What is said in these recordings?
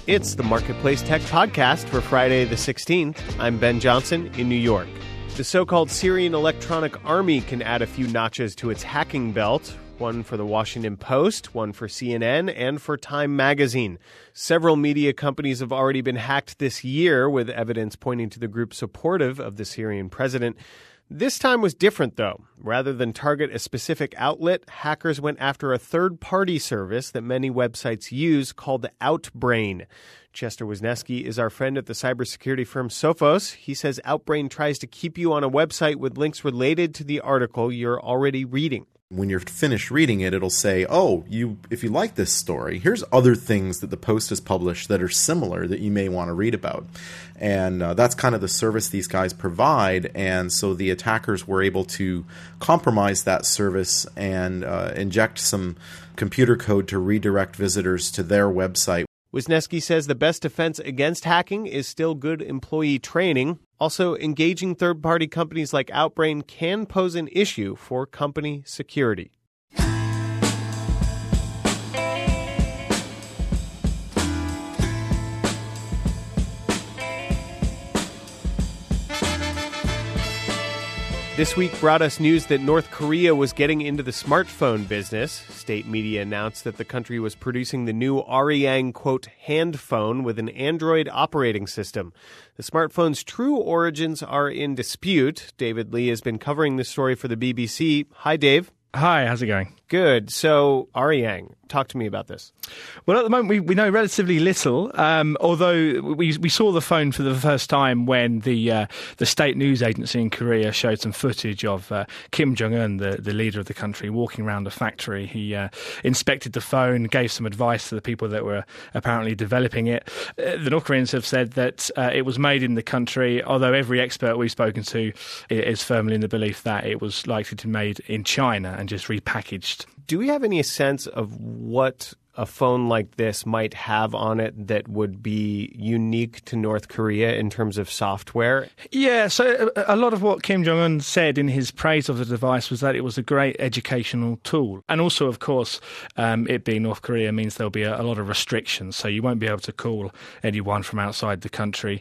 It's the Marketplace Tech Podcast for Friday the 16th. I'm Ben Johnson in New York. The so-called Syrian Electronic Army can add a few notches to its hacking belt. One for the Washington Post, one for CNN, and for Time magazine. Several media companies have already been hacked this year, with evidence pointing to the group supportive of the Syrian president. This time was different, though. Rather than target a specific outlet, hackers went after a third-party service that many websites use called Outbrain. Chester Wisniewski is our friend at the cybersecurity firm Sophos. He says Outbrain tries to keep you on a website with links related to the article you're already reading. When you're finished reading it, it'll say, if you like this story, here's other things that the Post has published that are similar that you may want to read about. And that's kind of the service these guys provide. And so the attackers were able to compromise that service and inject some computer code to redirect visitors to their website. Wisniewski says the best defense against hacking is still good employee training. Also, engaging third-party companies like Outbrain can pose an issue for company security. This week brought us news that North Korea was getting into the smartphone business. State media announced that the country was producing the new Arirang, quote, hand phone with an Android operating system. The smartphone's true origins are in dispute. David Lee has been covering this story for the BBC. Hi, Dave. Hi, how's it going? Good. So, Arirang, talk to me about this. Well, at the moment, we know relatively little, although we saw the phone for the first time when the state news agency in Korea showed some footage of Kim Jong-un, the leader of the country, walking around a factory. He inspected the phone, gave some advice to the people that were apparently developing it. The North Koreans have said that it was made in the country, although every expert we've spoken to is firmly in the belief that it was likely to be made in China and just repackaged. Do we have any sense of what a phone like this might have on it that would be unique to North Korea in terms of software? Yeah, so a lot of what Kim Jong-un said in his praise of the device was that it was a great educational tool. And also, of course, it being North Korea means there'll be a lot of restrictions. So you won't be able to call anyone from outside the country,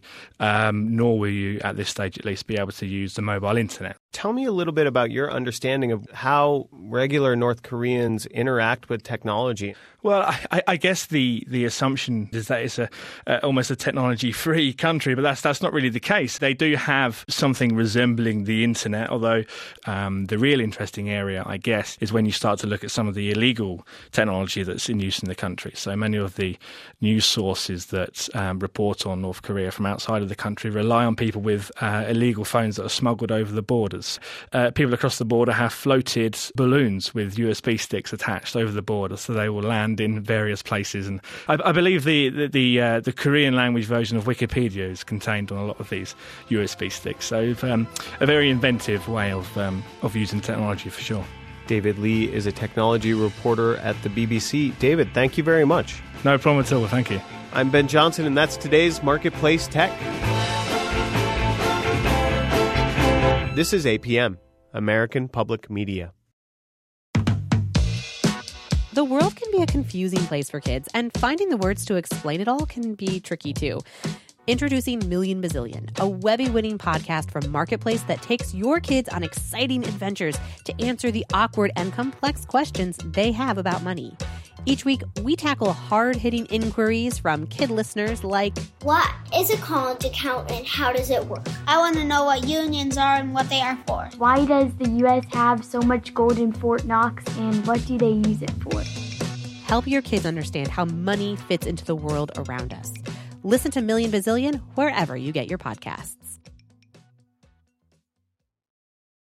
nor will you, at this stage at least, be able to use the mobile internet. Tell me a little bit about your understanding of how regular North Koreans interact with technology. Well, I guess the assumption is that it's almost a technology-free country, but that's not really the case. They do have something resembling the internet, although the real interesting area, I guess, is when you start to look at some of the illegal technology that's in use in the country. So many of the news sources that report on North Korea from outside of the country rely on people with illegal phones that are smuggled over the borders. People across the border have floated balloons with USB sticks attached over the border, so they will land in various places. And I believe the Korean language version of Wikipedia is contained on a lot of these USB sticks. So a very inventive way of using technology for sure. David Lee is a technology reporter at the BBC. David, thank you very much. No problem at all. Thank you. I'm Ben Johnson, and that's today's Marketplace Tech. This is APM, American Public Media. The world can be a confusing place for kids, and finding the words to explain it all can be tricky too. Introducing Million Bazillion, a Webby-winning podcast from Marketplace that takes your kids on exciting adventures to answer the awkward and complex questions they have about money. Each week, we tackle hard-hitting inquiries from kid listeners like, what is a college account and how does it work? I want to know what unions are and what they are for. Why does the U.S. have so much gold in Fort Knox and what do they use it for? Help your kids understand how money fits into the world around us. Listen to Million Bazillion wherever you get your podcasts.